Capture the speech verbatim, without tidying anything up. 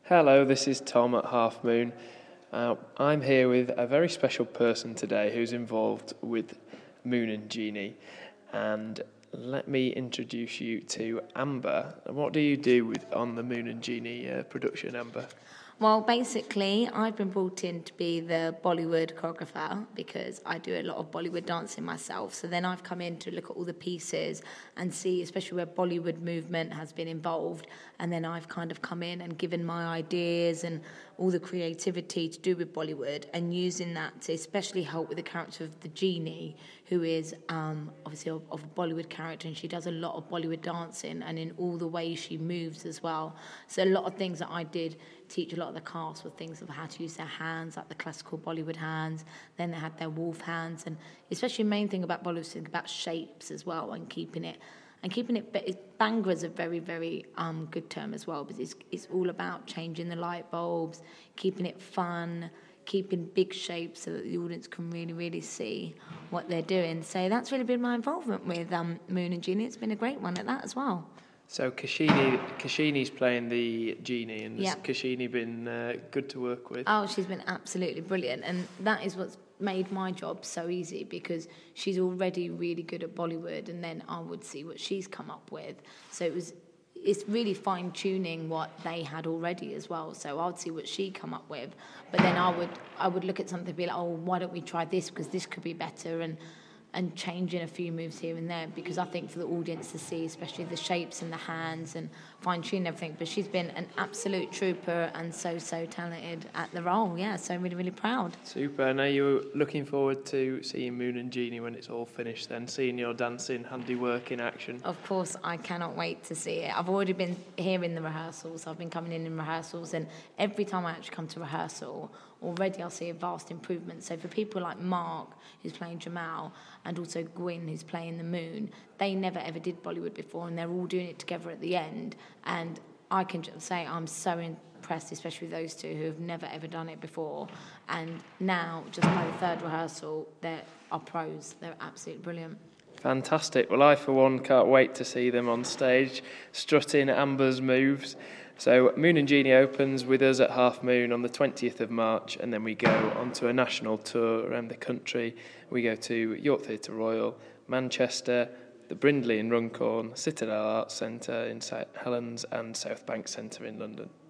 Hello, this is Tom at Half Moon. Uh, I'm here with a very special person today who's involved with Moon and Genie. And let me introduce you to Amber. What do you do with on the Moon and Genie uh, production, Amber? Well, basically, I've been brought in to be the Bollywood choreographer because I do a lot of Bollywood dancing myself. So then I've come in to look at all the pieces and see, especially where Bollywood movement has been involved. And then I've kind of come in and given my ideas and all the creativity to do with Bollywood and using that to especially help with the character of the Genie, who is um, obviously of, of a Bollywood character, and she does a lot of Bollywood dancing and in all the ways she moves as well. So a lot of things that I did teach a lot of the cast were things of how to use their hands, like the classical Bollywood hands. Then they had their wolf hands, and especially the main thing about Bollywood is think about shapes as well and keeping it. And keeping it, it Bhangra is a very, very um, good term as well, because it's, it's all about changing the light bulbs, keeping it fun, keeping big shapes so that the audience can really, really see what they're doing. So that's really been my involvement with um, Moon and Genie. It's been a great one at that as well. So Kashini, Kashini's playing the Genie, and has Yep. Kashini been uh, good to work with? Oh, she's been absolutely brilliant, and that is what's made my job so easy, because she's already really good at Bollywood, and then I would see what she's come up with. So it was, it's really fine tuning what they had already as well. So I would see what she come up with, but then I would I would look at something and be like, oh, why don't we try this, because this could be better, and and changing a few moves here and there, because I think for the audience to see, especially the shapes and the hands and fine-tuning everything. But she's been an absolute trooper and so, so talented at the role. Yeah, so I'm really, really proud. Super. And are you looking forward to seeing Moon and Genie when it's all finished then, seeing your dancing handiwork in action? Of course, I cannot wait to see it. I've already been here in the rehearsals. I've been coming in in rehearsals, and every time I actually come to rehearsal, already I'll see a vast improvement. So for people like Mark, who's playing Jamal, and also Gwyn, who's playing the Moon, they never ever did Bollywood before, and they're all doing it together at the end. And I can just say I'm so impressed, especially with those two who have never ever done it before. And now, just by the third rehearsal, they are pros. They're absolutely brilliant. Fantastic. Well, I, for one, can't wait to see them on stage, strutting Amber's moves. So Moon and Genie opens with us at Half Moon on the twentieth of March, and then we go on to a national tour around the country. We go to York Theatre Royal, Manchester, the Brindley in Runcorn, Citadel Arts Centre in St Helens, and South Bank Centre in London.